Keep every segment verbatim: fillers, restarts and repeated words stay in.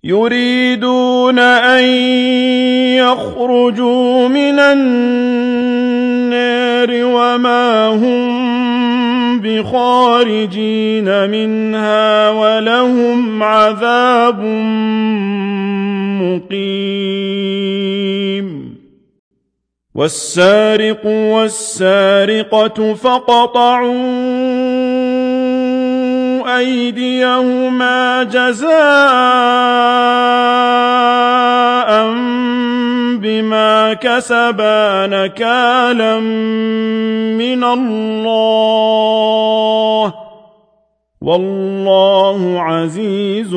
يريدون أن يخرجوا من النار وما هم بخارجين منها ولهم عذاب مقيم والسارق والسارقة فاقطعوا أيديهما جزاء بما كسبا نكالا من الله والله عزيز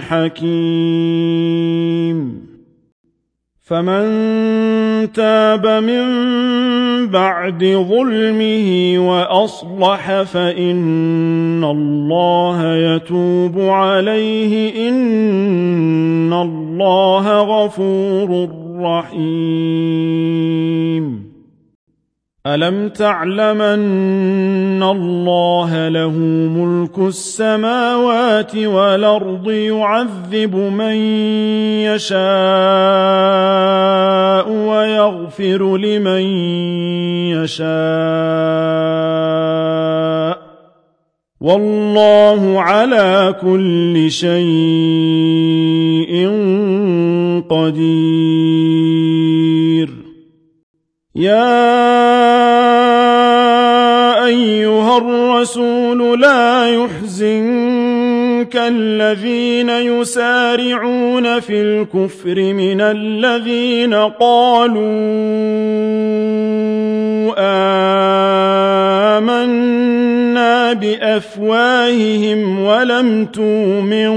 حكيم فمن تاب من بعد ظلمه وأصلح فإن الله يتوب عليه إن الله غفور رحيم ألم تعلم أن الله له ملك السماوات والأرض يعذب من يشاء ويغفر لمن يشاء والله على كل شيء قدير يا أيها الرسول لا يحزنك الذين يسارعون في الكفر من الذين قالوا آمنا بأفواههم ولم تؤمن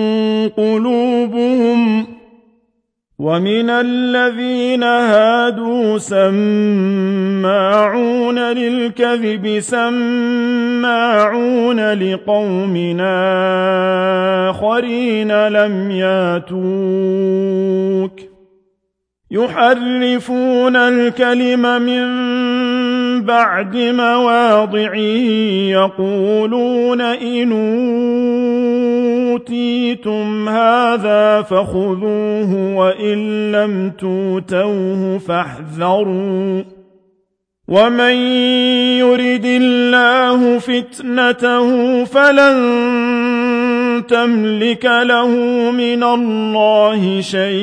قلوبهم ومن الذين هادوا سماعون للكذب سماعون لقوم آخرين لم ياتوك يحرفون الكلم من بعد مواضعه يقولون إن أوتيتم هذا فخذوه وإن لم توتوه فاحذروا ومن يرد الله فتنته فلن تملك له من الله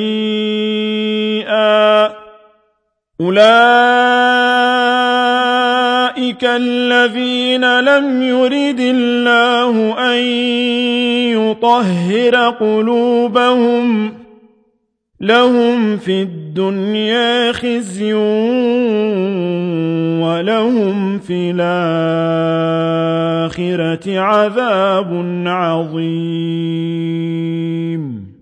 شيئا أولئك الذين لم يرد الله أن يطهر قلوبهم لهم في الدنيا خزي ولهم في الآخرة عذاب عظيم